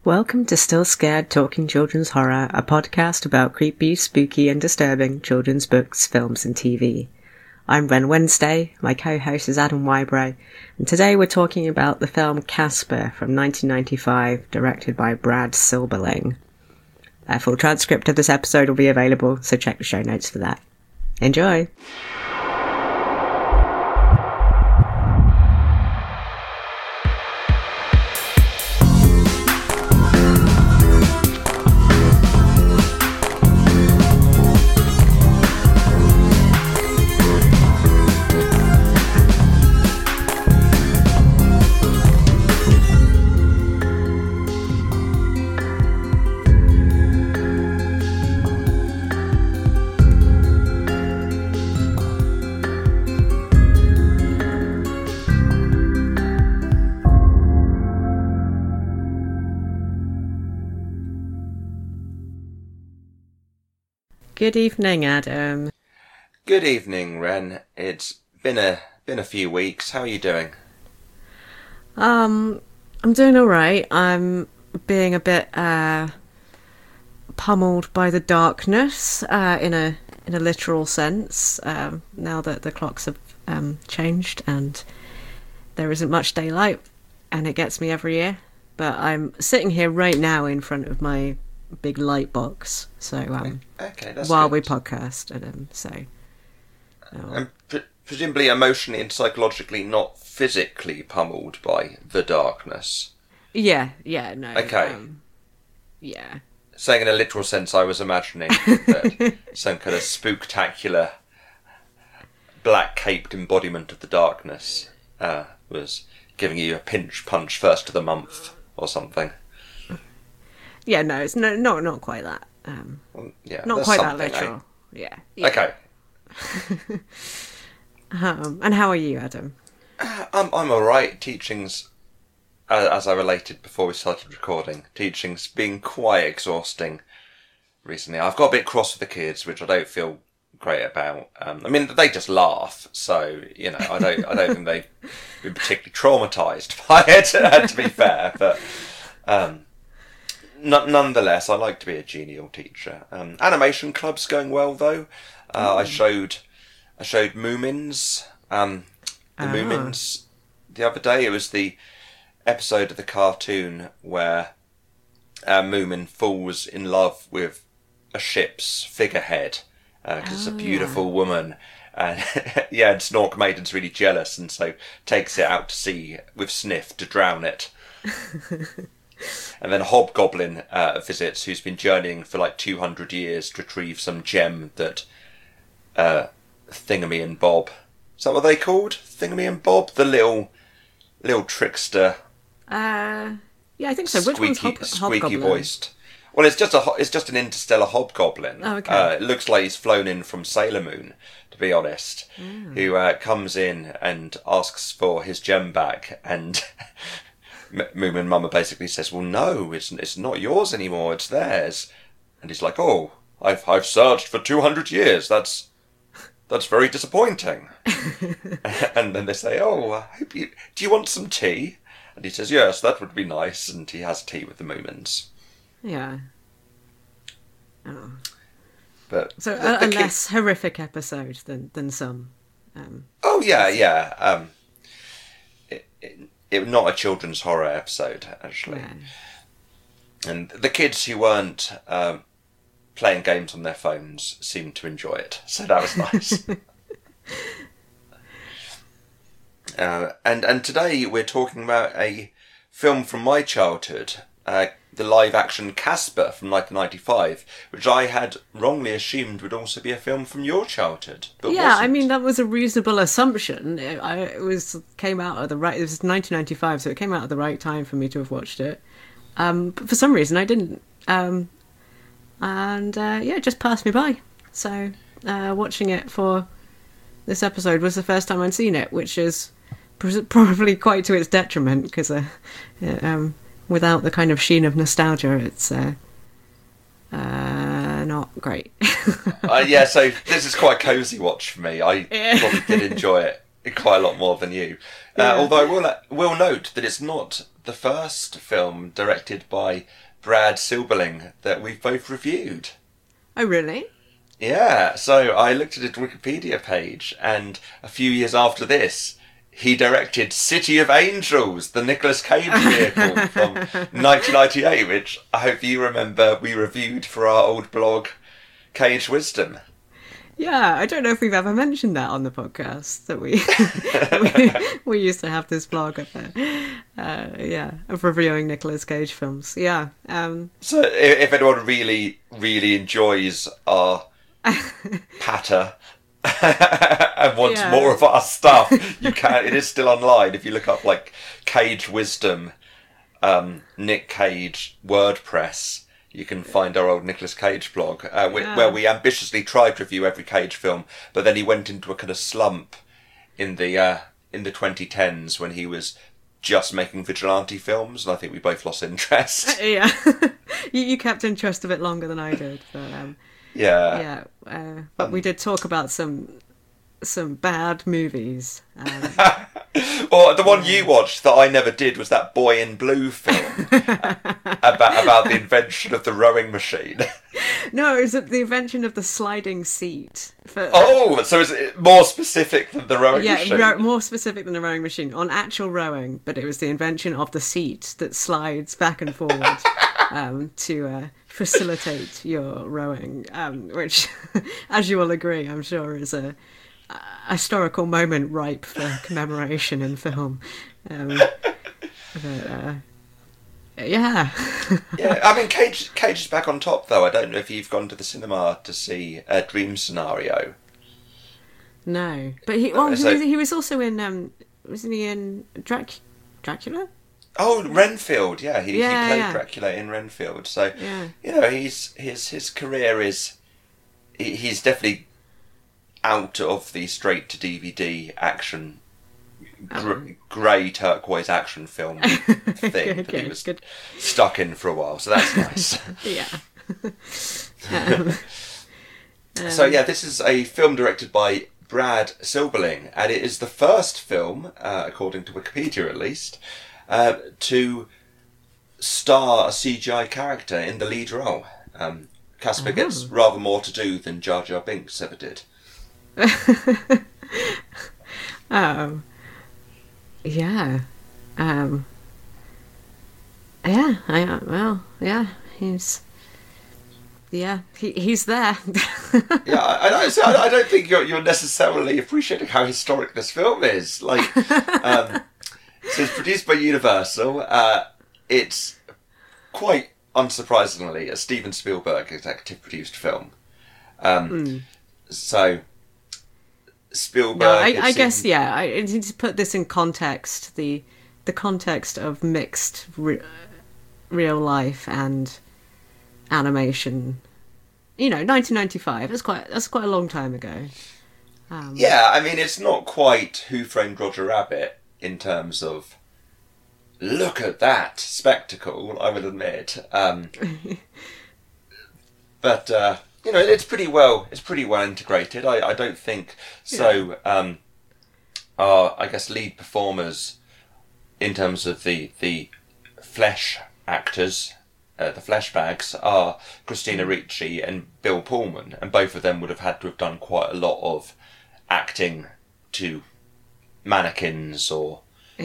Welcome to Still Scared Talking Children's Horror, a podcast about creepy, spooky and disturbing children's books, films and TV. I'm Ren Wednesday, my co-host is Adam Wybrow, and today we're talking about the film Casper from 1995, directed by Brad Silberling. A full transcript of this episode will be available, so check the show notes for that. Enjoy! Good evening, Adam. Good evening, Ren. It's been a few weeks. How are you doing? I'm doing alright. I'm being a bit pummeled by the darkness, in a literal sense, now that the clocks have changed and there isn't much daylight, and it gets me every year. But I'm sitting here right now in front of my big light box, so okay, that's while good. we podcast, And presumably emotionally and psychologically, not physically pummeled by the darkness. No. Okay. Yeah. Saying in a literal sense, I was imagining that some kind of spooktacular, black-caped embodiment of the darkness was giving you a pinch punch first of the month or something. Yeah, no, it's not quite that. Not quite that literal. Yeah. Okay. And how are you, Adam? I'm all right. Teaching's, as I related before we started recording, teaching's been quite exhausting recently. I've got a bit cross with the kids, which I don't feel great about. I mean, they just laugh, so I don't think they've been particularly traumatised by it. To be fair, but. Nonetheless, I like to be a genial teacher. Animation club's going well though. I showed Moomins, the Moomins the other day. It was the episode of the cartoon where Moomin falls in love with a ship's figurehead because it's a beautiful woman. And and Snork Maiden's really jealous and so takes it out to sea with Sniff to drown it. And then Hobgoblin visits, who's been journeying for like 200 years to retrieve some gem that Thingamy and Bob... Is that what they called? Thingamy and Bob? The little trickster... Yeah, I think so. Which one's squeaky Hobgoblin? Voiced. Well, it's just an interstellar hobgoblin. Oh, okay. It looks like he's flown in from Sailor Moon, to be honest. Who comes in and asks for his gem back, and... Moomin Mama basically says, well, no, it's not yours anymore, it's theirs. And he's like, oh, I've searched for 200 years, that's very disappointing. And then they say, oh, do you want some tea? And he says, yes, that would be nice, and he has tea with the Moomins. Yeah. Oh. But so a less horrific episode than some. Oh, yeah. It not a children's horror episode, actually. Yeah. And the kids who weren't playing games on their phones seemed to enjoy it, so that was nice. And today we're talking about a film from my childhood, the live-action Casper from 1995, which I had wrongly assumed would also be a film from your childhood. But yeah, wasn't. I mean, that was a reasonable assumption. It came out at the right... It was 1995, so it came out at the right time for me to have watched it. But for some reason, I didn't. It just passed me by. So watching it for this episode was the first time I'd seen it, which is probably quite to its detriment, because without the kind of sheen of nostalgia, it's not great. So this is quite a cosy watch for me. I probably did enjoy it Quite a lot more than you. Although I will note that it's not the first film directed by Brad Silberling that we've both reviewed. Oh, really? Yeah, so I looked at his Wikipedia page, and a few years after this, he directed City of Angels, the Nicolas Cage vehicle from 1998, which I hope you remember we reviewed for our old blog, Cage Wisdom. Yeah, I don't know if we've ever mentioned that on the podcast, that we used to have this blog of reviewing Nicolas Cage films. Yeah. So if anyone really, really enjoys our patter and wants more of our stuff, you can. It is still online. If you look up like Cage Wisdom, Nick Cage WordPress, you can find our old Nicolas Cage blog, where we ambitiously tried to review every Cage film, but then he went into a kind of slump in the 2010s when he was just making vigilante films, and I think we both lost interest. Yeah, you kept interest a bit longer than I did, but but we did talk about some bad movies. Or the one you watched that I never did was that Boy in Blue film about the invention of the rowing machine. No, it was the invention of the sliding seat. So is it more specific than the rowing machine? Yeah, more specific than the rowing machine. On actual rowing, but it was the invention of the seat that slides back and forward to facilitate your rowing, which, as you will agree, I'm sure is a historical moment ripe for commemoration in film. Yeah, I mean, Cage is back on top, though. I don't know if you've gone to the cinema to see Dream Scenario. No, but he was also in wasn't he in Dracula? Oh, Renfield, yeah. He played Dracula in Renfield. So his career is he's definitely out of the straight to DVD action, grey turquoise action film thing that he was stuck in for a while. So that's nice. So this is a film directed by Brad Silberling, and it is the first film, according to Wikipedia at least, to star a CGI character in the lead role. Casper gets rather more to do than Jar Jar Binks ever did. He's there. I don't think you're necessarily appreciating how historic this film is. Like, so it's produced by Universal. It's quite unsurprisingly a Steven Spielberg executive produced film. So Spielberg. No, I guess I need to put this in context. The context of mixed real life and animation. 1995. That's quite a long time ago. I mean, it's not quite Who Framed Roger Rabbit in terms of look at that spectacle, I will admit. But it's pretty well integrated. I don't think so. I guess lead performers in terms of the flesh actors. The flesh bags are Christina Ricci and Bill Pullman, and both of them would have had to have done quite a lot of acting to mannequins or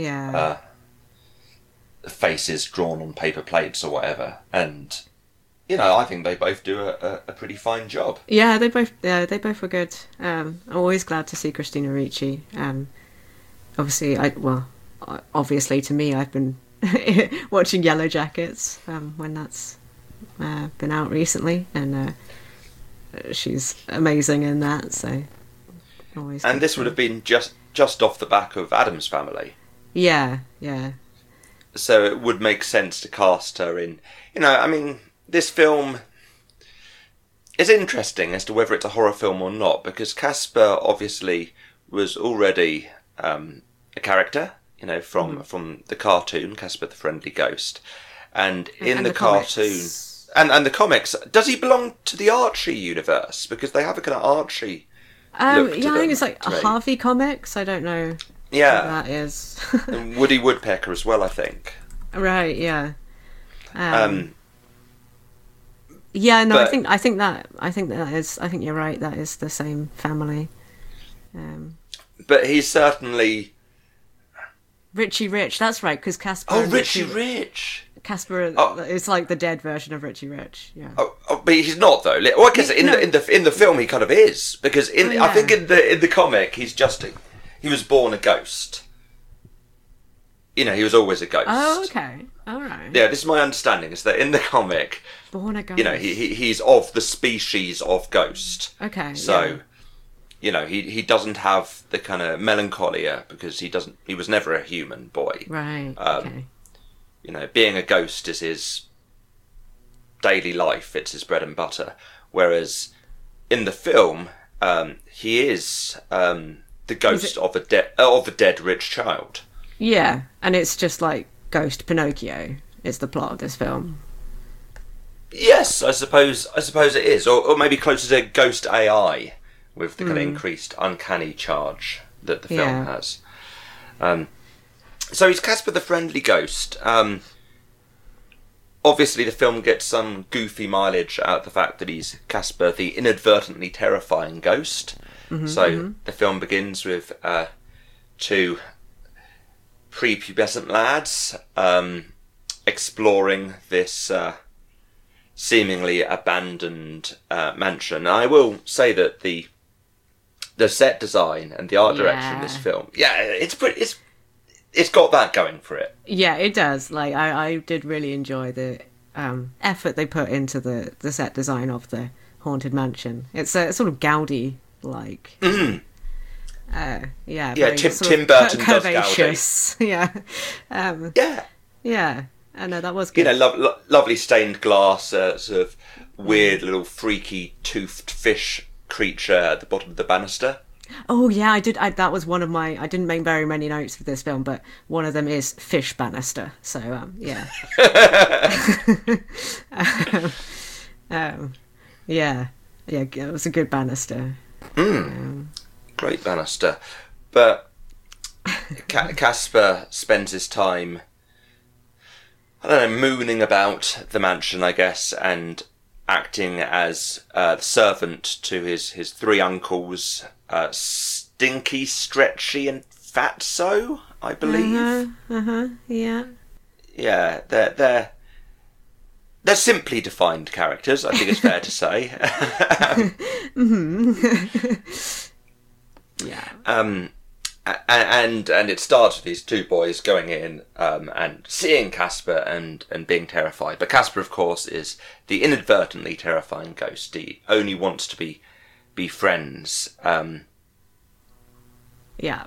faces drawn on paper plates or whatever. And I think they both do a pretty fine job. Yeah, they both were good. I'm always glad to see Christina Ricci. Obviously to me, I've been watching Yellow Jackets when that's been out recently, and she's amazing in that. So always. And this would have been just off the back of Addams Family. Yeah. So it would make sense to cast her in. I mean, this film is interesting as to whether it's a horror film or not, because Casper obviously was already a character. From the cartoon, Casper the Friendly Ghost. And in the cartoon... And the comics, does he belong to the Archie universe? Because they have a kind of Archie look to yeah, I think them it's like to me. Harvey Comics. I don't know what Yeah, that is. and Woody Woodpecker as well, I think. Right, yeah. Um, Yeah, no, but I think that is. I think you're right. That is the same family. but he's certainly. Richie Rich. That's right, because Casper. Oh, and Richie Rich. Casper Oh. is like the dead version of Richie Rich. Yeah. But he's not though. Well, I guess No. in the film he kind of is, because Oh, yeah. I think in the comic he was born a ghost. You know, he was always a ghost. Oh, okay. All right. Yeah, this is my understanding, is that in the comic, Born a ghost. you know, he's of the species of ghost. Okay. So, yeah. you know, he doesn't have the kind of melancholia because he was never a human boy. Right. Um, Okay. You know, being a ghost is his daily life. It's his bread and butter. Whereas in the film, he is the ghost of a dead rich child. Yeah, and it's just like Ghost Pinocchio. It's the plot of this film. Yes, I suppose it is, or maybe closer to Ghost AI with the kind of increased uncanny charge that the film Yeah. has. So he's Casper the Friendly Ghost. Obviously, the film gets some goofy mileage out of the fact that he's Casper the inadvertently terrifying ghost. The film begins with two prepubescent lads exploring this seemingly abandoned mansion. I will say that the set design and the art direction in this film, it's got that going for it. Yeah, it does. Like I did really enjoy the effort they put into the set design of the Haunted Mansion. It's a sort of Gaudi like. Yeah, very Tim sort of Burton does curvaceous. Yeah. Yeah. Yeah. I know that was You good. know, lovely stained glass, sort of weird little freaky toothed fish creature at the bottom of the banister. Oh yeah, I did. That was one of my. I didn't make very many notes for this film, but one of them is fish banister. So yeah. Yeah, it was a good banister. Great banister. But Casper spends his time, I don't know, mooning about the mansion, I guess, and acting as servant to his three uncles, Stinky, Stretchy, and Fatso, I believe. Yeah. Yeah, they're simply defined characters, I think it's fair to say. Yeah. And it starts with these two boys going in and seeing Casper and being terrified. But Casper, of course, is the inadvertently terrifying ghost. He only wants to be friends. Yeah.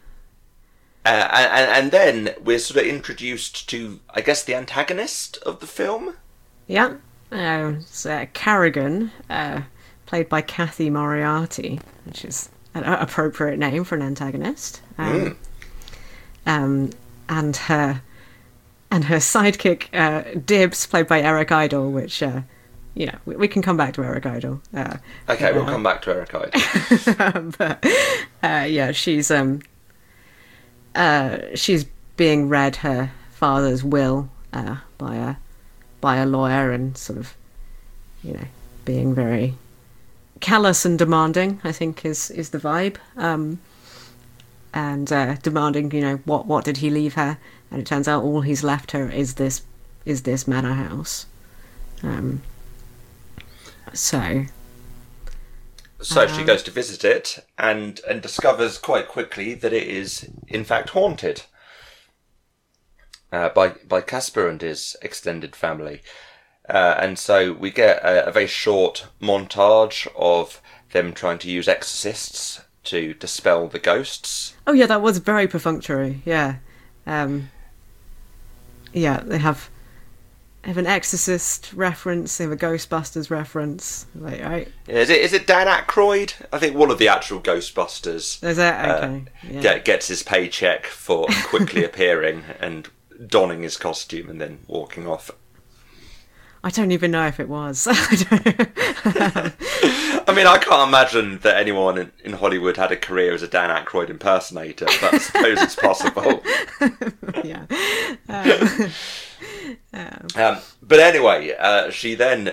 And then we're sort of introduced to, I guess, the antagonist of the film. Yeah. It's Carrigan, played by Kathy Moriarty, which is an appropriate name for an antagonist. And her sidekick Dibs, played by Eric Idle, which we can come back to Eric Idle. Okay, we'll come back to Eric Idle. But she's being read her father's will by a lawyer, and sort of being very callous and demanding, I think is the vibe. And demanding, what did he leave her? And it turns out all he's left her is this manor house. So she goes to visit it and discovers quite quickly that it is in fact haunted by Casper and his extended family. And so we get a very short montage of them trying to use exorcists to dispel the ghosts. Oh yeah, that was very perfunctory. Yeah, they have an Exorcist reference, they have a Ghostbusters reference. Like, right? Is it Dan Aykroyd? I think one of the actual Ghostbusters. Is that okay? Yeah. Gets his paycheck for quickly appearing and donning his costume and then walking off. I don't even know if it was. I mean, I can't imagine that anyone in Hollywood had a career as a Dan Aykroyd impersonator, but I suppose it's possible. Yeah. But anyway, she then...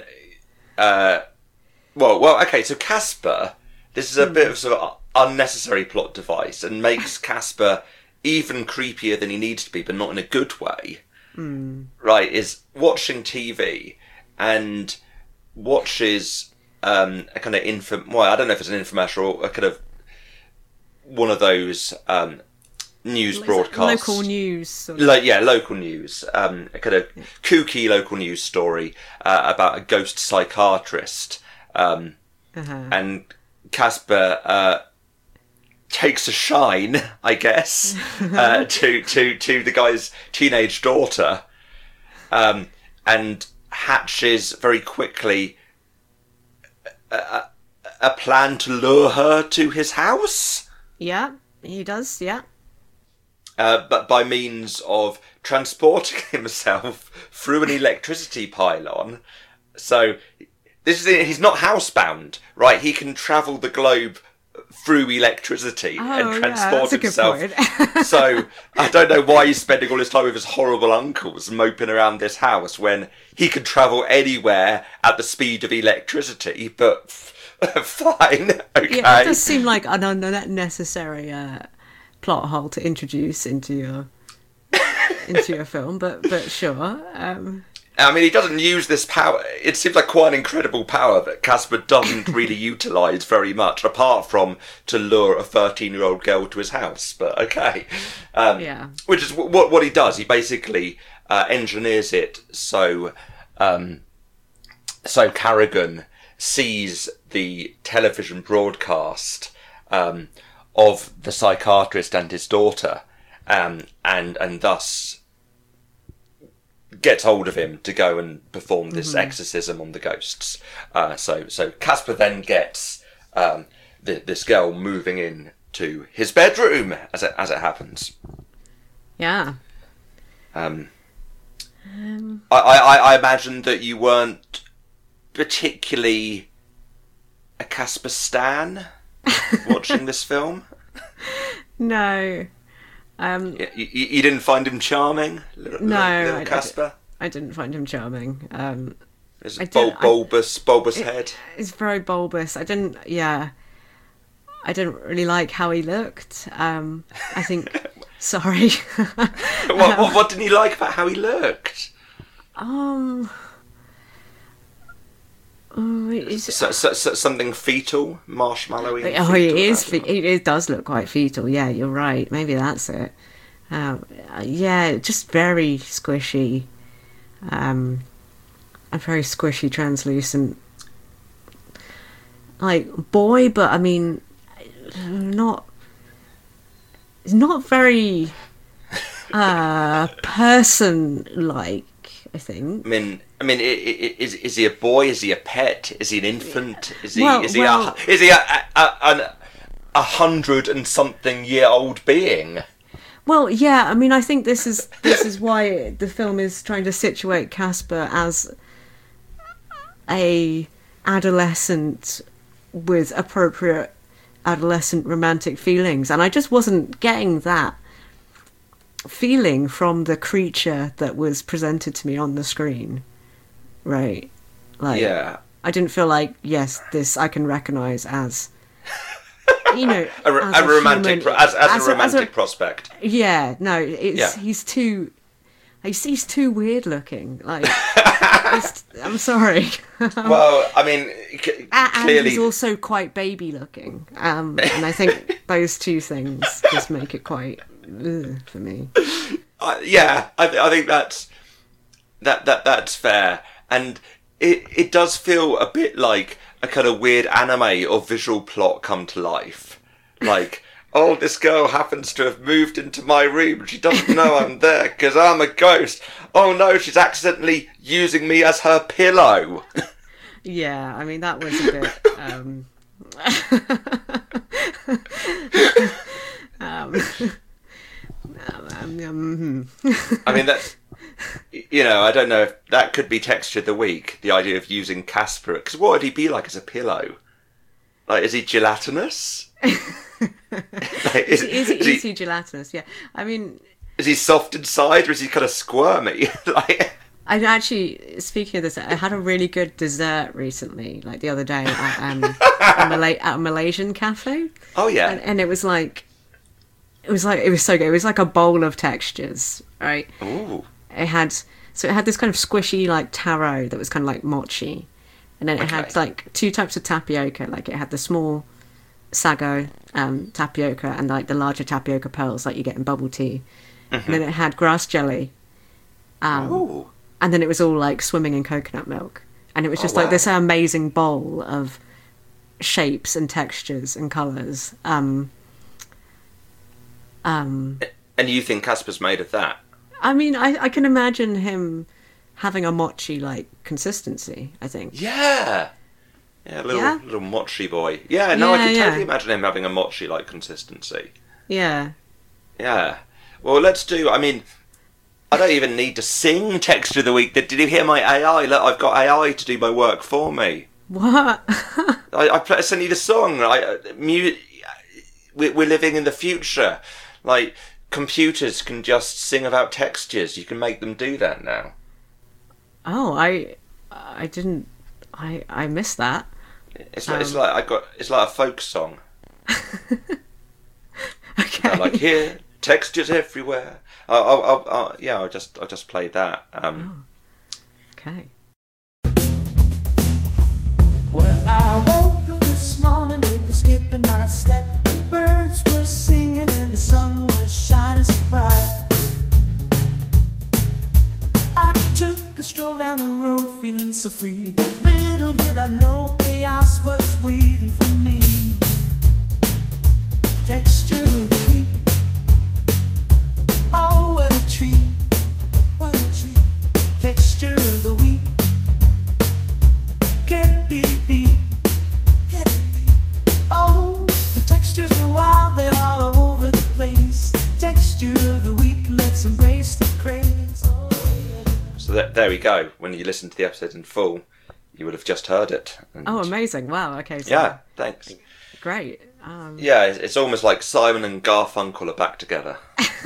okay, so Casper, this is a bit of sort of unnecessary plot device and makes Casper even creepier than he needs to be, but not in a good way. Right, is watching TV and watches a kind of I don't know if it's an infomercial or a kind of one of those news broadcasts. Local news. Local news. A kind of kooky local news story about a ghost psychiatrist. And Casper takes a shine, I guess, to the guy's teenage daughter, and hatches very quickly a plan to lure her to his house. Yeah, he does. Yeah. But by means of transporting himself through an electricity pylon. So he's not housebound, right? He can travel the globe through electricity and transport himself. So I don't know why he's spending all his time with his horrible uncles moping around this house when he can travel anywhere at the speed of electricity, but fine. Okay. Yeah, it does seem like an unnecessary plot hole to introduce into your film, but sure. I mean, he doesn't use this power. It seems like quite an incredible power that Casper doesn't really utilise very much, apart from to lure a 13-year-old girl to his house. But okay. Which is what he does. He basically engineers it so Carrigan sees the television broadcast of the psychiatrist and his daughter, and thus gets hold of him to go and perform this exorcism on the ghosts. So Casper then gets this girl moving in to his bedroom as it happens. Yeah. I imagine that you weren't particularly a Casper stan watching this film. No. You didn't find him charming? Little Casper? I didn't find him charming. His bulbous head. It's very bulbous. I didn't really like how he looked. I think... Sorry. What didn't you like about how he looked? Something fetal, marshmallowy. Oh, he is. It does look quite fetal. Yeah, you're right. Maybe that's it. Yeah, just very squishy. A very squishy, translucent, like boy. But I mean, not very person-like. I think. I mean, is he a boy? Is he a pet? Is he an infant? Is he a 100-and-something-year-old being? Well, yeah. I mean, I think this is why the film is trying to situate Casper as a adolescent with appropriate adolescent romantic feelings, and I just wasn't getting that feeling from the creature that was presented to me on the screen, right? Like, yeah, I didn't feel like, yes, this I can recognise as, you know, a romantic prospect. Yeah, no, he's too weird looking. Like, I'm sorry. Well, I mean, clearly, and he's also quite baby looking, and I think those two things just make it quite. For me, I think that's fair, and it does feel a bit like a kind of weird anime or visual plot come to life. Like, oh, this girl happens to have moved into my room and she doesn't know I'm there because I'm a ghost. Oh no, she's accidentally using me as her pillow. Yeah, I mean that was a bit. I mean, that's, you know, I don't know if that could be texture of the week, the idea of using Casper, because what would he be like as a pillow? Like, is he gelatinous? Is he gelatinous? Yeah. I mean, is he soft inside, or is he kind of squirmy? Like, I actually, speaking of this, I had a really good dessert recently, like the other day at a Malaysian cafe. oh yeah. And it was so good. It was like a bowl of textures, right? Ooh. It had this kind of squishy like taro that was kind of like mochi, and then it had like two types of tapioca. Like it had the small sago tapioca and like the larger tapioca pearls like you get in bubble tea, and then it had grass jelly. Ooh. And then it was all like swimming in coconut milk, and it was just like this amazing bowl of shapes and textures and colours. And you think Casper's made of that? I mean, I can imagine him having a mochi-like consistency, I think. Yeah. Yeah, little mochi boy. Yeah, no, I can totally imagine him having a mochi-like consistency. Yeah. Yeah. Well, let's do... I mean, I don't even need to sing Texture of the Week. Did you hear my AI? Look, I've got AI to do my work for me. What? I sent you the song. We're living in the future. Like... computers can just sing about textures. You can make them do that now. Oh, I didn't. I missed that. It's like a folk song. Okay. Like here, textures everywhere. I'll just play that. Okay. Well, I woke up this morning with a skip and not a step. Birds were singing and the sun was shining so bright. I took a stroll down the road feeling so free. Little did I know chaos was waiting for me. Texture of the week. Oh, what a treat. What a treat. Texture of the week. Can't be beat. Can't be beat. Oh, the textures are wild, they're all over the place. Texture of the week, let's embrace the craze. Oh, yeah. So there we go. When you listen to the episode in full, you would have just heard it. And Oh, amazing! Wow. Okay. So yeah, thanks. Great. Yeah, it's almost like Simon and Garfunkel are back together.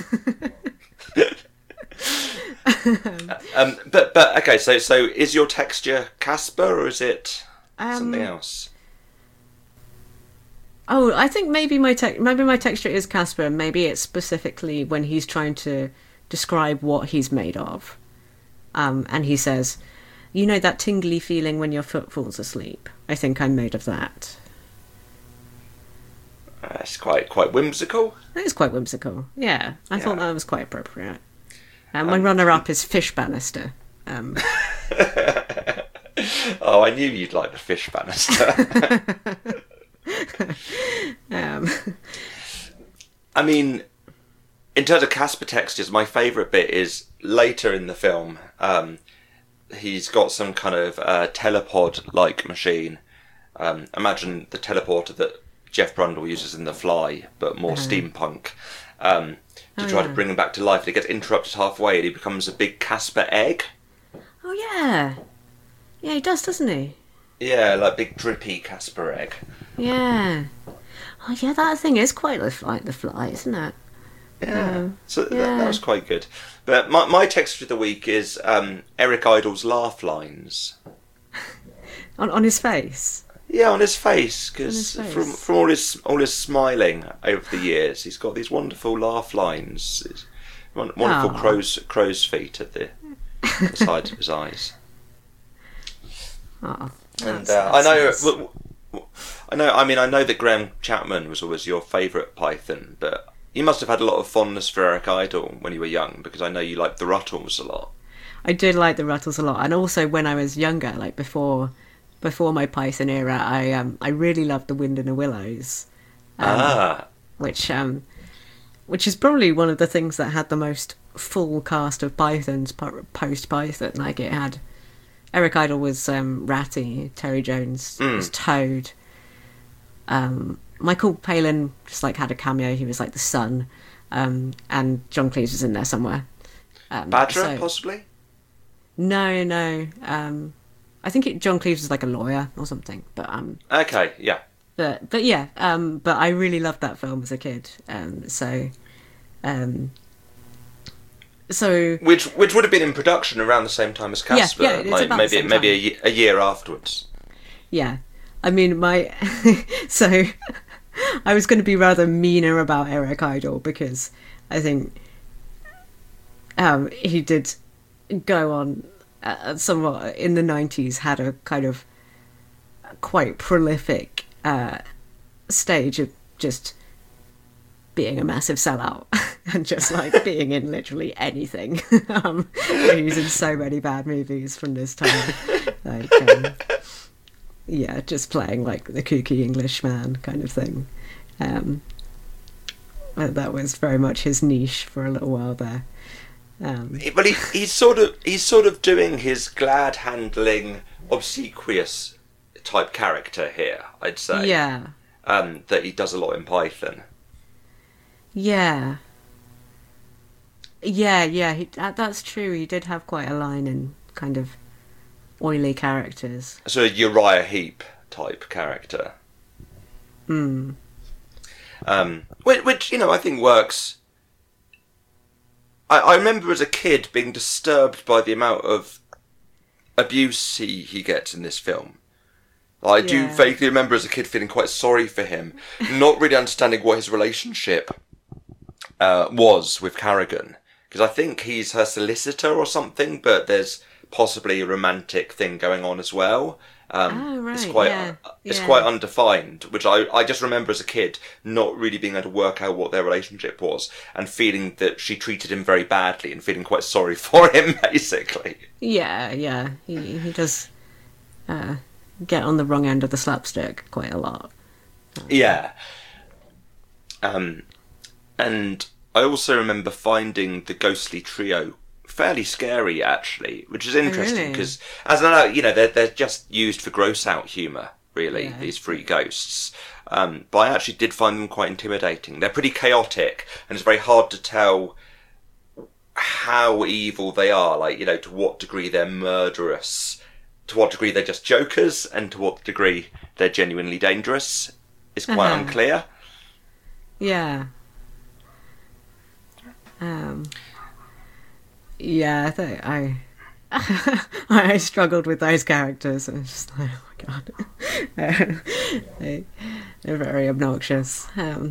But okay, so is your texture Casper or is it something else? Oh, I think maybe my texture is Casper, and maybe it's specifically when he's trying to describe what he's made of. And he says, "You know that tingly feeling when your foot falls asleep? I think I'm made of that." It's quite whimsical. That is quite whimsical. Yeah, I thought that was quite appropriate. My runner-up is Fish Bannister. Oh, I knew you'd like the Fish Bannister. I mean, in terms of Casper textures, my favourite bit is later in the film. He's got some kind of telepod-like machine. Imagine the teleporter that Jeff Brundle uses in The Fly, but more steampunk. To try to bring him back to life. And he gets interrupted halfway and he becomes a big Casper egg. Oh, yeah. Yeah, he does, doesn't he? Yeah, like big drippy Casper egg. Yeah. Oh, yeah, that thing is quite like the Fly, isn't it? Yeah. That was quite good. But my texture of the week is Eric Idle's laugh lines. On his face? Yeah, on his face, because from all his smiling over the years, he's got these wonderful laugh lines. Wonderful crow's feet at the sides of his eyes. Oh, and I know that Graham Chapman was always your favourite Python, but you must have had a lot of fondness for Eric Idle when you were young, because I know you liked the Ruttles a lot. I did like the Ruttles a lot, and also when I was younger, like before my Python era, I really loved the Wind in the Willows, which is probably one of the things that had the most full cast of Pythons post Python. Like it had Eric Idle was Ratty, Terry Jones was Toad, Michael Palin just like had a cameo. He was like the sun, and John Cleese was in there somewhere. Badger, possibly. No. I think John Cleese was like a lawyer or something, but okay, yeah. But yeah, but I really loved that film as a kid. So Which would have been in production around the same time as Casper, yeah, it's about the same maybe a year afterwards. yeah, I mean so I was going to be rather meaner about Eric Idle because I think he did go on somewhat in the 90s, had a kind of quite prolific stage of just being a massive sellout and just like being in literally anything. He's in so many bad movies from this time. Like, yeah, just playing like the kooky Englishman kind of thing. That was very much his niche for a little while there. But he's sort of doing his glad handling, obsequious type character here, I'd say. Yeah. That he does a lot in Python. Yeah. Yeah, that's true. He did have quite a line in kind of oily characters. So a Uriah Heep type character. Which, I think works. I remember as a kid being disturbed by the amount of abuse he gets in this film. I do vaguely remember as a kid feeling quite sorry for him, not really understanding what his relationship was with Carrigan, because I think he's her solicitor or something, but there's possibly a romantic thing going on as well. Right. It's quite undefined, which I just remember as a kid not really being able to work out what their relationship was and feeling that she treated him very badly and feeling quite sorry for him, basically. Yeah. He does get on the wrong end of the slapstick quite a lot. Yeah. And I also remember finding the ghostly trio fairly scary, actually, which is interesting because, as I know, they're just used for gross out humour, really, these three ghosts. But I actually did find them quite intimidating. They're pretty chaotic, and it's very hard to tell how evil they are, like, to what degree they're murderous, to what degree they're just jokers, and to what degree they're genuinely dangerous. It's quite unclear. Yeah. Yeah, I struggled with those characters. I was just like, oh my god, they're very obnoxious.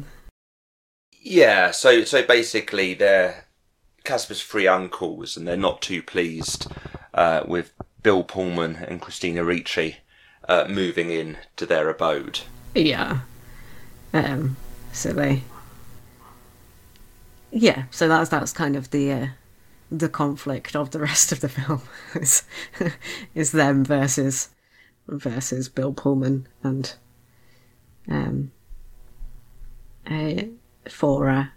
Yeah, so basically they're Casper's three uncles, and they're not too pleased with Bill Pullman and Christina Ricci moving in to their abode. Yeah. So that's kind of the conflict of the rest of the film is them versus Bill Pullman and for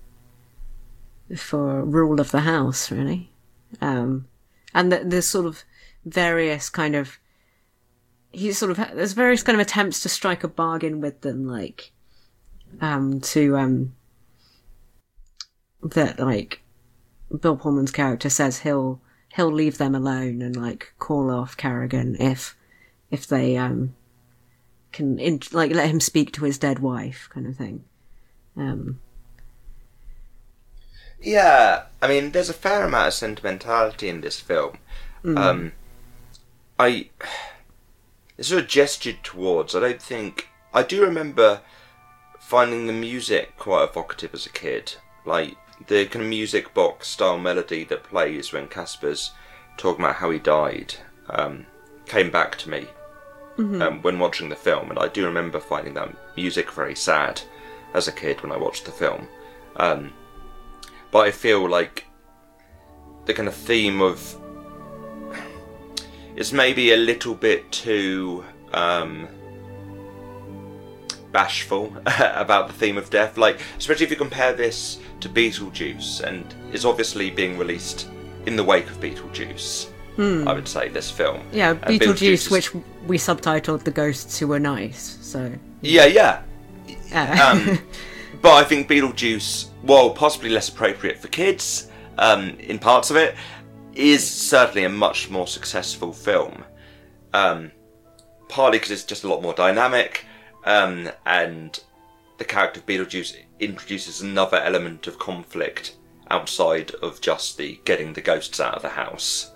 rule of the house, really. And there's sort of various kind of there's various kind of attempts to strike a bargain with them, like that, like, Bill Pullman's character says he'll leave them alone and like call off Carrigan if they can let him speak to his dead wife, kind of thing. Yeah, I mean, there's a fair amount of sentimentality in this film. It's sort of gestured towards. I do remember finding the music quite evocative as a kid, like the kind of music box style melody that plays when Casper's talking about how he died came back to me when watching the film, and I do remember finding that music very sad as a kid when I watched the film. But I feel like the kind of theme of it's maybe a little bit too bashful about the theme of death, like especially if you compare this to Beetlejuice, and it's obviously being released in the wake of Beetlejuice. I would say this film, Beetlejuice, which we subtitled The Ghosts Who Were Nice. So yeah. But I think Beetlejuice, while possibly less appropriate for kids in parts of it, is certainly a much more successful film. Partly because it's just a lot more dynamic, and the character of Beetlejuice introduces another element of conflict outside of just the getting the ghosts out of the house.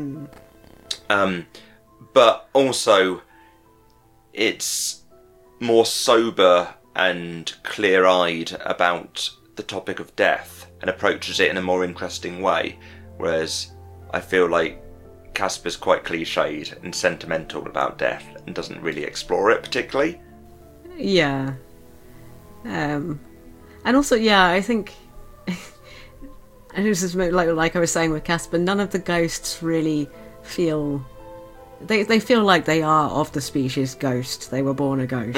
But also, it's more sober and clear-eyed about the topic of death and approaches it in a more interesting way, whereas I feel like Casper's quite cliched and sentimental about death and doesn't really explore it particularly. Yeah. And also, yeah, I think... and this is like I was saying with Casper, none of the ghosts really feel... They feel like they are of the species ghost. They were born a ghost.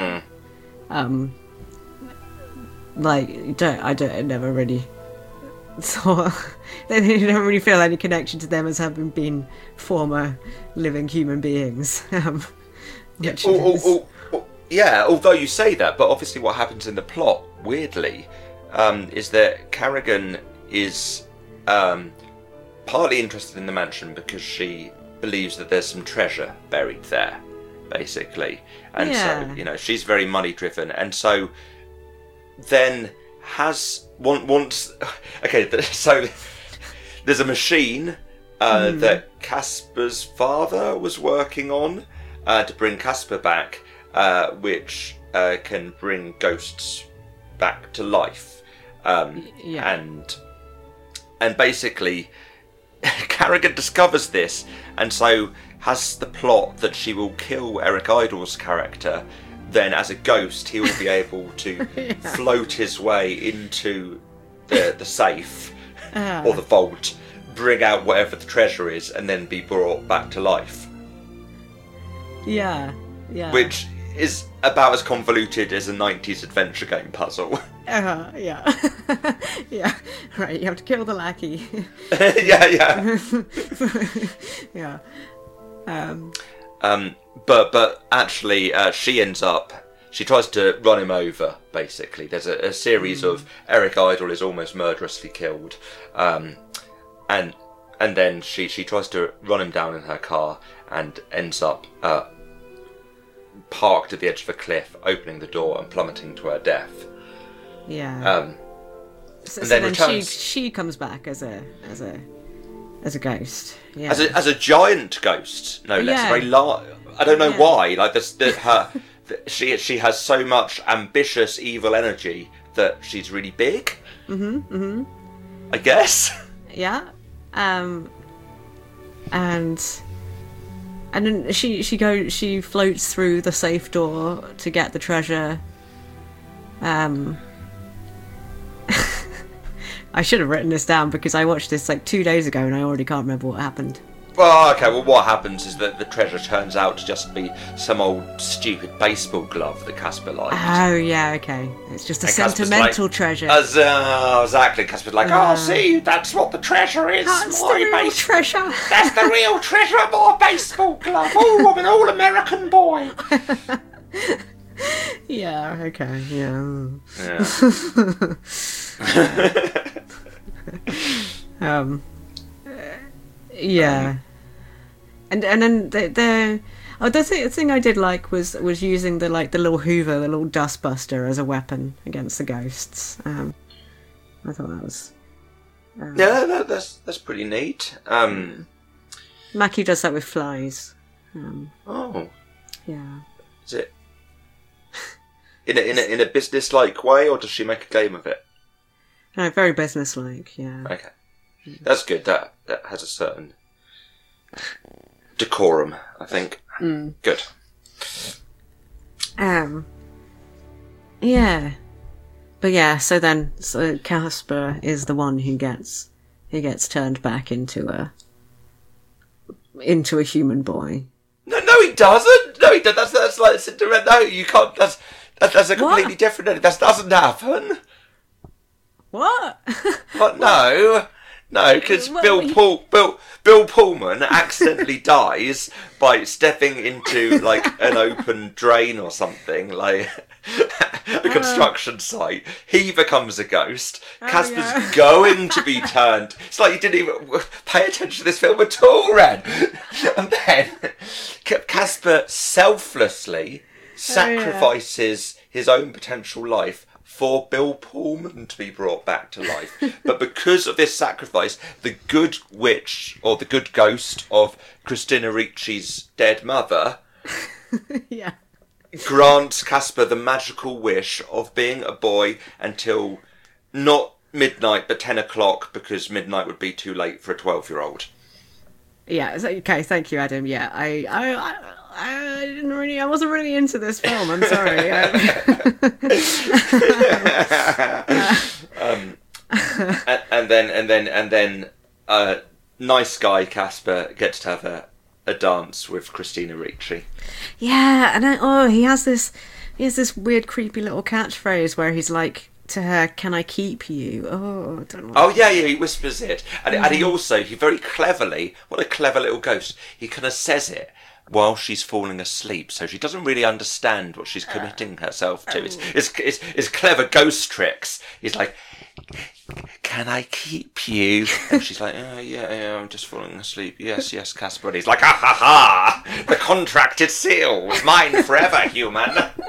I never really saw... they don't really feel any connection to them as having been former living human beings. Yeah, although you say that, but obviously what happens in the plot, weirdly, is that Carrigan is partly interested in the mansion because she believes that there's some treasure buried there, basically. And so, she's very money driven. And so then so there's a machine that Casper's father was working on to bring Casper back, which can bring ghosts back to life. And basically Carrigan discovers this and so has the plot that she will kill Eric Idle's character. Then as a ghost he will be able to float his way into the safe or the vault, bring out whatever the treasure is, and then be brought back to life. Yeah. Which is about as convoluted as a 90s adventure game puzzle. Yeah. Yeah. Right, you have to kill the lackey. Yeah. But actually, she tries to run him over, basically. There's a series of Eric Idle is almost murderously killed. And then she tries to run him down in her car and ends up parked at the edge of a cliff, opening the door and plummeting to her death. Yeah. And then returns. She comes back as a ghost. Yeah. As a giant ghost, no less. Yeah. Very large. I don't know why. Like she has so much ambitious evil energy that she's really big. I guess. Yeah. And then she floats through the safe door to get the treasure. I should have written this down because I watched this like 2 days ago and I already can't remember what happened. Well, okay, well what happens is that the treasure turns out to just be some old stupid baseball glove that Casper liked. Oh, yeah, okay. It's just a sentimental treasure. Exactly. Casper's like, see, that's what the treasure is. That's the real treasure. That's the real treasure, my baseball glove. Oh, I'm an all-American boy. Yeah, okay, yeah. Yeah. And then the thing I did like was using the little Hoover, the little dustbuster as a weapon against the ghosts. I thought that was that's pretty neat. Mackie does that with flies. Yeah. Is it in a business-like way, or does she make a game of it? No, very businesslike. Yeah. Okay, that's good. That has a certain decorum, I think. Good. Yeah. But yeah, so Casper is the one who gets turned back into a human boy. No, he doesn't. No, he doesn't. That's like Cinderella. No, you can't. That's a completely different. That doesn't happen. What? But no, because Bill Pullman accidentally dies by stepping into like an open drain or something, like a construction site. He becomes a ghost. Casper's going to be turned. It's like you didn't even pay attention to this film at all, Ren. And then Casper selflessly sacrifices his own potential life for Bill Pullman to be brought back to life. But because of this sacrifice, the good witch, or the good ghost of Christina Ricci's dead mother, Yeah. grants Casper the magical wish of being a boy until not midnight, but 10 o'clock, because midnight would be too late for a 12-year-old. Yeah. Okay. Thank you, Adam. Yeah. I didn't really. I wasn't really into this film. I'm sorry. And then nice guy Casper gets to have a dance with Christina Ricci. Yeah, and he has this weird, creepy little catchphrase where he's like to her, "Can I keep you?" Oh, I don't know. Oh yeah, he whispers it, and he very cleverly, what a clever little ghost. He kind of says it while she's falling asleep, so she doesn't really understand what she's committing herself to. It's clever ghost tricks. He's like, "Can I keep you?" And she's like, yeah, I'm just falling asleep. Yes, Casper. And he's like, "Ha ha ha! The contract is sealed. Mine forever, human."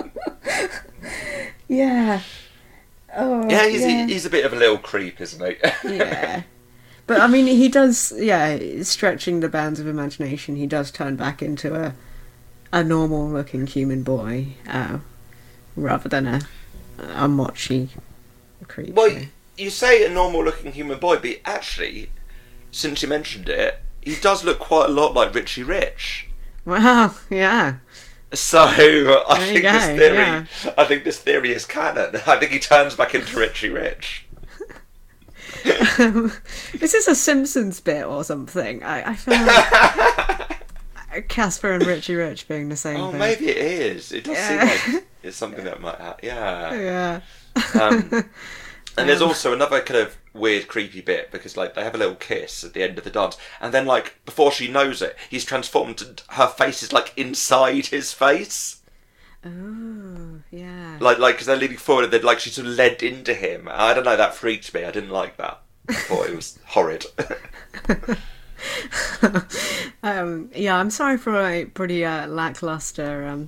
Yeah. Oh. Yeah, he's a bit of a little creep, isn't he? Yeah. But I mean, he does. Yeah, stretching the bounds of imagination, he does turn back into a normal-looking human boy, rather than a mochi creature. Well, you say a normal-looking human boy, but actually, since you mentioned it, he does look quite a lot like Richie Rich. Wow, yeah. So I think this theory is canon. I think he turns back into Richie Rich. Is this a Simpsons bit or something? I feel like Casper and Richie Rich being the same thing. Maybe it is. It does seem like it's something that might happen. Yeah. And there's also another kind of weird, creepy bit, because like they have a little kiss at the end of the dance, and then like before she knows it, he's transformed and her face is like inside his face. Oh, yeah. Like because they're leaning forward and then like she's sort of led into him. I don't know, that freaked me. I didn't like that. I thought it was horrid. Yeah, I'm sorry for a pretty lackluster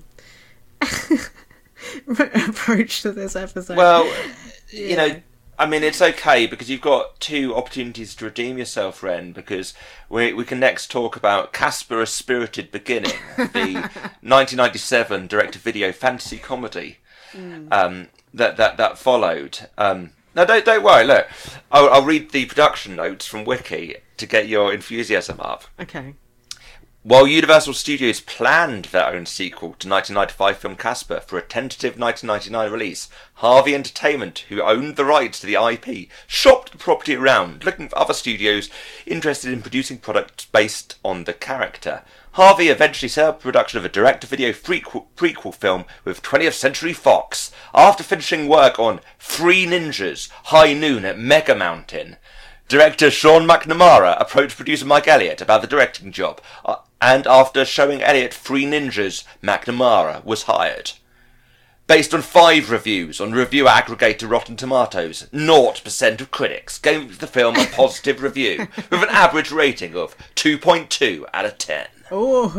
approach to this episode. Well, you know, I mean, it's okay because you've got two opportunities to redeem yourself, Ren, because we can next talk about Casper: A Spirited Beginning, the 1997 direct-to-video fantasy comedy that followed. No, don't worry. Look, I'll read the production notes from Wiki to get your enthusiasm up. Okay. While Universal Studios planned their own sequel to 1995 film Casper for a tentative 1999 release, Harvey Entertainment, who owned the rights to the IP, shopped the property around, looking for other studios interested in producing products based on the character. Harvey eventually set up production of a direct-to-video prequel film with 20th Century Fox, after finishing work on Three Ninjas, High Noon at Mega Mountain. Director Sean McNamara approached producer Mike Elliott about the directing job, and after showing Elliott Three Ninjas, McNamara was hired. Based on 5 reviews on review aggregator Rotten Tomatoes, 0% of critics gave the film a positive review, with an average rating of 2.2 out of 10. Oh,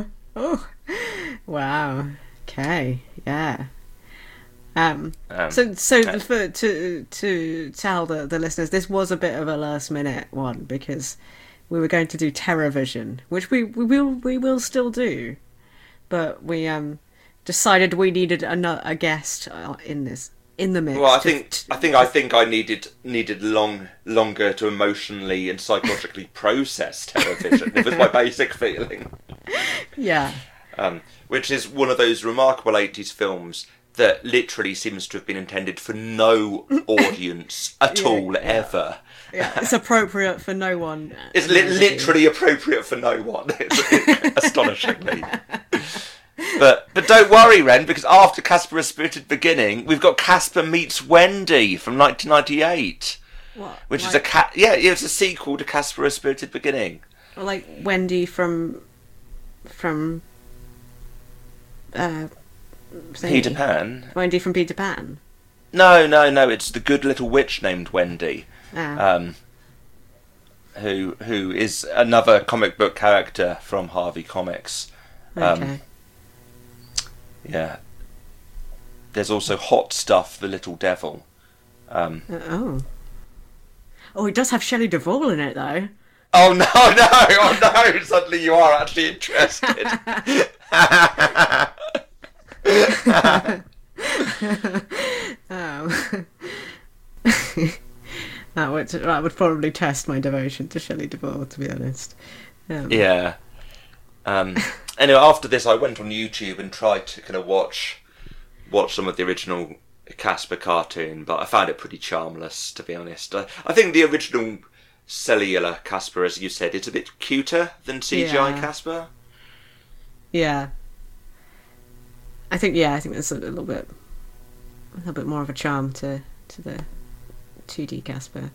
wow. Okay, yeah. To tell the listeners, this was a bit of a last minute one because we were going to do Terrorvision, which we will still do, but we decided we needed a guest in the mix. Well, I think I needed longer to emotionally and psychologically process Terrorvision. It was my basic feeling. Yeah. Which is one of those remarkable 80s films that literally seems to have been intended for no audience at all, ever. Yeah, it's appropriate for no one. It's literally appropriate for no one, astonishingly. But don't worry, Ren, because after Casper: A Spirited Beginning, we've got Casper Meets Wendy from 1998. What? Which is it's a sequel to Casper: A Spirited Beginning. Like Wendy from Peter Pan. Wendy from Peter Pan. No, it's the good little witch named Wendy. Who is another comic book character from Harvey Comics. Okay. Yeah. there's also Hot Stuff, the Little Devil. Oh, it does have Shelley Duvall in it, though. Oh no! Oh no! Suddenly you are actually interested. That would probably test my devotion to Shelley Duvall, to be honest. Yeah. Anyway, after this, I went on YouTube and tried to kind of watch some of the original Casper cartoon, but I found it pretty charmless, to be honest. I think the original cellular Casper, as you said, it's a bit cuter than CGI Casper. Yeah. I think there's a little bit more of a charm to the 2D Casper.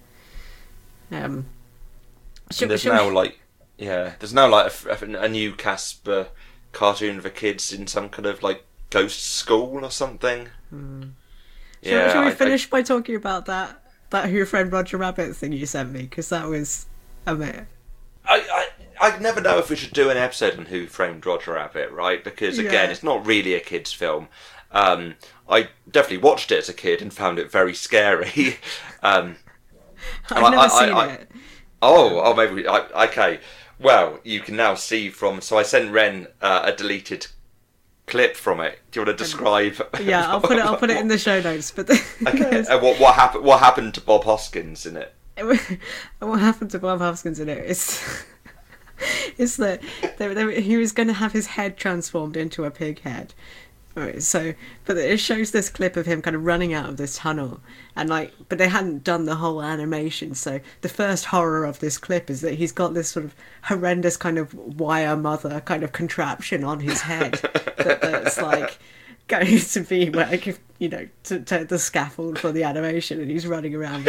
There's now like a new Casper cartoon for kids in some kind of like ghost school or something. Shall we finish by talking about that Who Framed Roger Rabbit thing you sent me? Because that was a bit... I never know if we should do an episode on Who Framed Roger Rabbit, right? Because again, it's not really a kid's film. I definitely watched it as a kid and found it very scary. I've never seen it. Oh, maybe. Okay. Well, you can now see from... So I sent Ren a deleted clip from it. Do you want to describe? Yeah, I'll put it in the show notes. But okay. What happened? What happened to Bob Hoskins in it? What happened to Bob Hoskins in it is that he was going to have his head transformed into a pig head. Right, but it shows this clip of him kind of running out of this tunnel, and but they hadn't done the whole animation. So the first horror of this clip is that he's got this sort of horrendous kind of wire mother kind of contraption on his head that's like going to be like, to the scaffold for the animation, and he's running around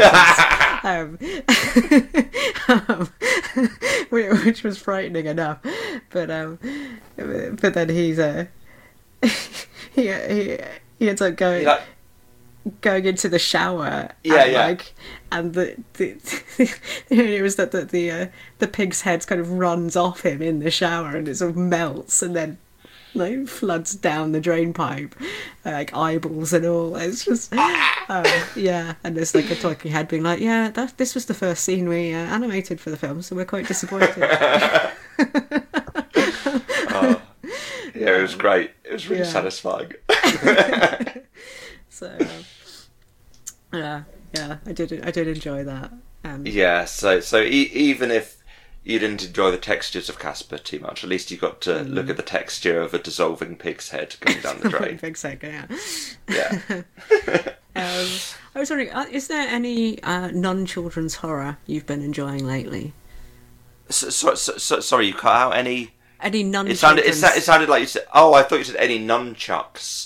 with which was frightening enough. But then he's he ends up going into the shower. And it was that the pig's head kind of runs off him in the shower, and it sort of melts and then floods down the drain pipe, like eyeballs and all. It's just and there's like a talking head being like, this was the first scene we animated for the film, so we're quite disappointed. Yeah, it was great. It was really satisfying. So, I did enjoy that. So even if you didn't enjoy the textures of Casper too much, at least you got to look at the texture of a dissolving pig's head going down the drain. Pig's head, yeah. I was wondering, is there any non-children's horror you've been enjoying lately? Sorry, you cut out any non-children's... It sounded like you said... Oh, I thought you said any nunchucks.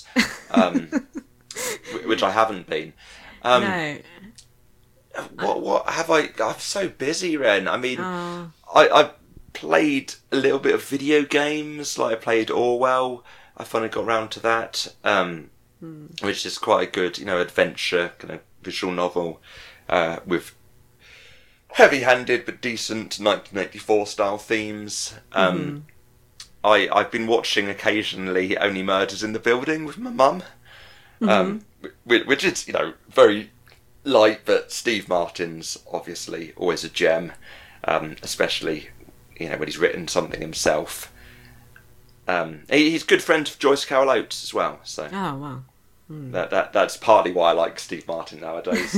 Which I haven't been. No. What have I... I'm so busy, Ren. I mean, I played a little bit of video games. Like, I played Orwell. I finally got round to that. Which is quite a good, adventure, kind of visual novel with heavy-handed but decent 1984 style themes. I've been watching occasionally Only Murders in the Building with my mum, which is, very light, but Steve Martin's obviously always a gem, especially, when he's written something himself. He's a good friend of Joyce Carol Oates as well, so... Oh, wow. That's partly why I like Steve Martin nowadays.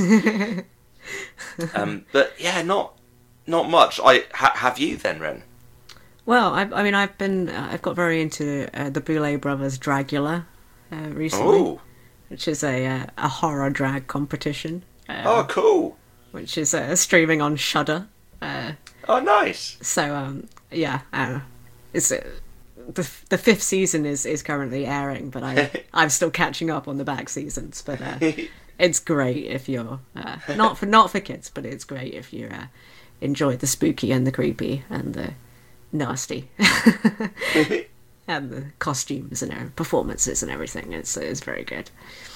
But yeah, not much. Have you then, Ren? Well, I've got very into the Boulet Brothers Dragula recently, which is a horror drag competition. Cool! Which is streaming on Shudder. Nice. So it's the fifth season is currently airing, but I'm still catching up on the back seasons. But it's great if you're not for kids, but it's great if you enjoy the spooky and the creepy and the nasty and the costumes and performances and everything. It's very good.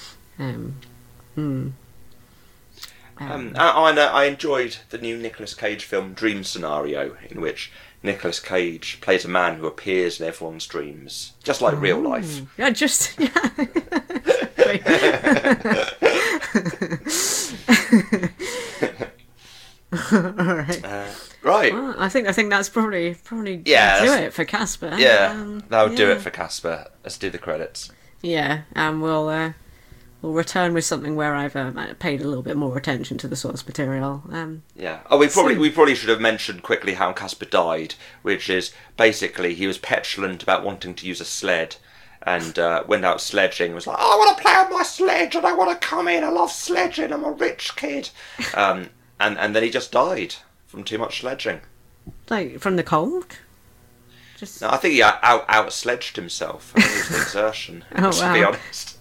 I enjoyed the new Nicolas Cage film Dream Scenario, in which Nicolas Cage plays a man who appears in everyone's dreams, just like real life. Great exactly. All right. Right. Well, I think that's probably Yeah, do that's- it for Casper. Yeah, that'll do yeah. it for Casper. Let's do the credits. Yeah, and we'll return with something where I've paid a little bit more attention to the source material. Yeah. Oh, we probably should have mentioned quickly how Casper died, which is basically he was petulant about wanting to use a sled, and went out sledging. And was like, I want to play on my sledge, and I want to come in. I love sledging. I'm a rich kid. And then he just died from too much sledging. Like from the cold. Just No, I think he out sledged himself. I think it was the exertion. Oh, to be wow. honest.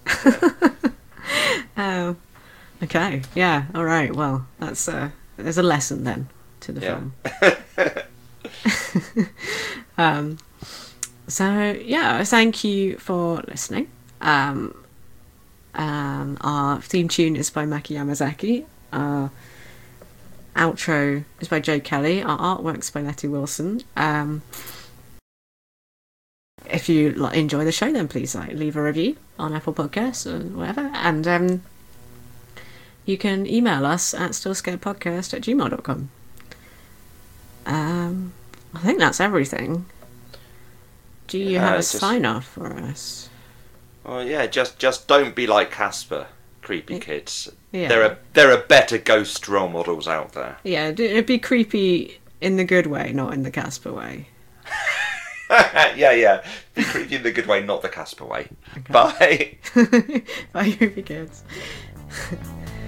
oh, okay, yeah, all right. Well, that's there's a lesson then to the film. So yeah, thank you for listening. Our theme tune is by Maki Yamazaki. Our outro is by Joe Kelly. Our artwork's by Letty Wilson. If you enjoy the show, then please leave a review on Apple Podcasts or whatever, and you can email us at stillscaredpodcast@gmail.com. I think that's everything. Do you have a sign off for us? Well, yeah, just don't be like Casper, creepy kids. Yeah. There are better ghost role models out there. Yeah, it'd be creepy in the good way, not in the Casper way. yeah. Be creepy in the good way, not the Casper way. Okay. Bye. Bye, creepy kids.